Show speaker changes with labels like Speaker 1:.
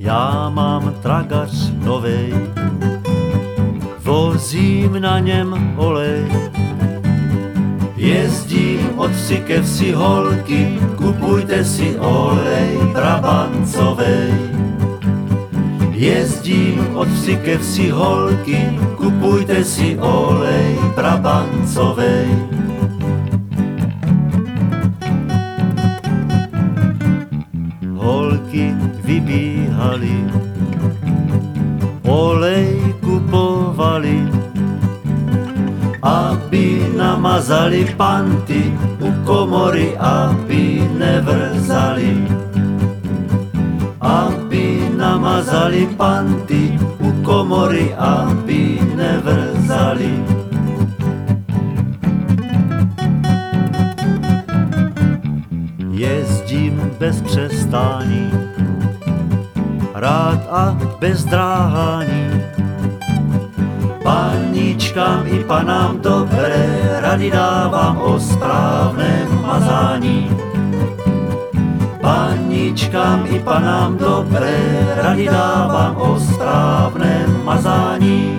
Speaker 1: Já mám tragař novej, vozím na něm olej. Jezdím od vsi ke vsi holky, kupujte si olej brabancovej. Jezdím od vsi ke vsi holky, kupujte si olej brabancovej. Holky vybíhali, olej kupovali, aby namazali panty u komory, aby nevrzali. Aby namazali panty u komory, aby nevrzali. Jezdím bez přestání, rád a bez dráhání. Paničkám i panám dobré rady dávám o správném mazání. Paničkám i panám dobré rady dávám o správném mazání.